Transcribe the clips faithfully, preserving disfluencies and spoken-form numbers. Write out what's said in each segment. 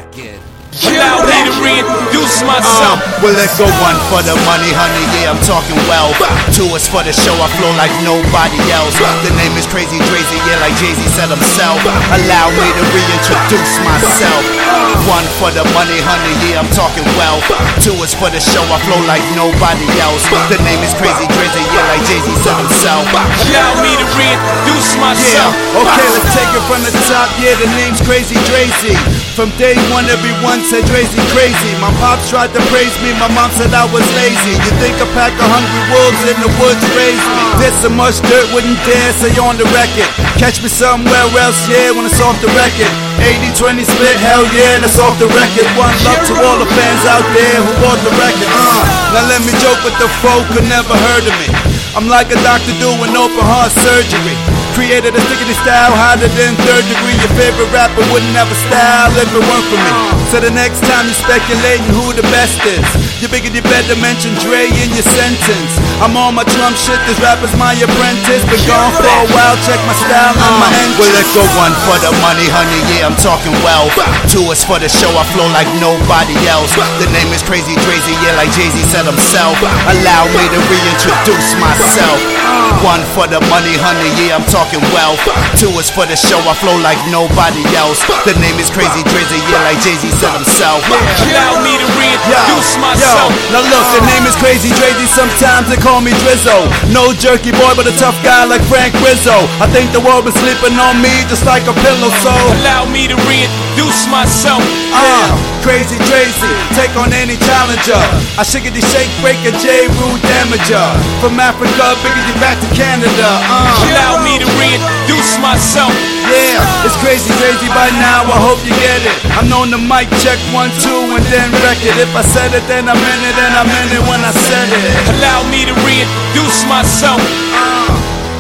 record. Allow me to reintroduce myself. Uh, well, let's go one for the money, honey, yeah, I'm talking wealth. Two is for the show, I flow like nobody else. The name is Crazy Drazy, yeah, like Jay-Z said himself. Allow me to reintroduce myself. One for the money, honey, yeah, I'm talking wealth. Two is for the show, I flow like nobody else. The name is Crazy Drazy, yeah, like Jay-Z said himself. Allow me to reintroduce myself. Yeah, okay, let's take it from the top, yeah, the name's Crazy Drazy. From day one, everyone said Drazy crazy. My pops tried to praise me, my mom said I was lazy. You think a pack of hungry wolves in the woods raised me? There's so much dirt, wouldn't dare say on the record. Catch me somewhere else, yeah, when it's off the record. eighty twenty split, hell yeah, that's off the record. One love to all the fans out there who bought the record. Uh, now let me joke with the folk who never heard of me. I'm like a doctor doing open heart surgery. Created a stickity style hotter than third degree. Your favorite rapper wouldn't have a style if it weren't for me. So the next time you're speculating who the best is, you bigger you better mention Dre in your sentence. I'm on my Trump shit, this rapper's my apprentice. Been gone for a while, check my style and my entrance. Well, let's go one for the money, honey, yeah, I'm talking wealth. Two is for the show, I flow like nobody else. The name is Crazy Drazy, yeah, like Jay-Z said himself. Allow me to reintroduce myself. One for the money, honey, yeah, I'm talking wealth. Two is for the show, I flow like nobody else. The name is Crazy Drazy, yeah, like Jay-Z said himself. Allow me to reintroduce yo, myself. Yo, now look, the name is Crazy Drazy, sometimes they call me Drizzo. No jerky boy, but a tough guy like Frank Rizzo. I think the world is sleeping on me just like a pillow, so allow me to reintroduce myself. Uh, Crazy Drazy, take on any challenger. I shiggity shake, break a J. Rule damager. From Africa, biggity back to Canada. Uh. Allow me to reintroduce myself. Yeah, it's Crazy Drazy by now, I hope you get it. I'm known to mic check one, two, and then wreck it. If I said it, then I meant it, and I meant it when I said it. Allow me to reintroduce myself. Uh.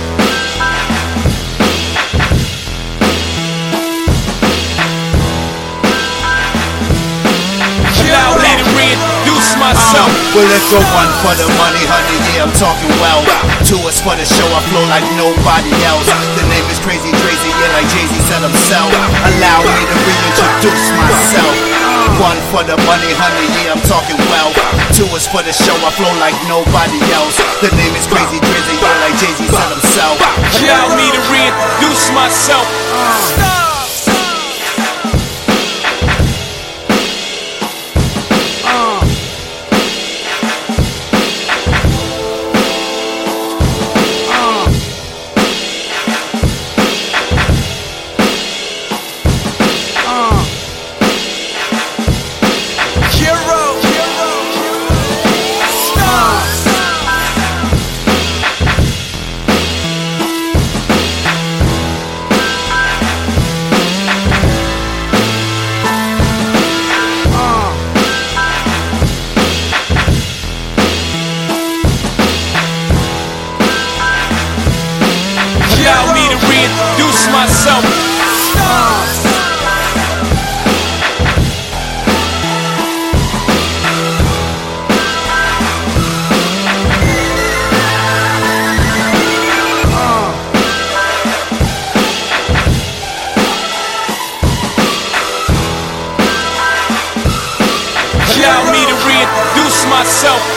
Allow me to reintroduce myself. Uh, well, let's go one for the money, honey, yeah, I'm talking wealth. Two is for the show, I flow like nobody else. The name is Crazy Drazy, yeah, like Jay-Z said himself. Allow me to reintroduce myself. One for the money, honey, yeah, I'm talking wealth. Two is for the show, I flow like nobody else. The name is Crazy Drazy, yeah, like Jay-Z said himself. Allow me to reintroduce myself. Uh. Allow me to reintroduce myself. Allow me to reintroduce myself.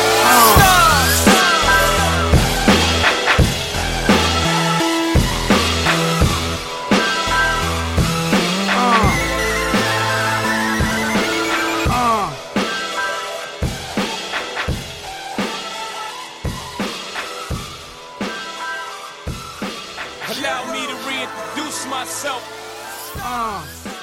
Allow me to reintroduce myself. Uh.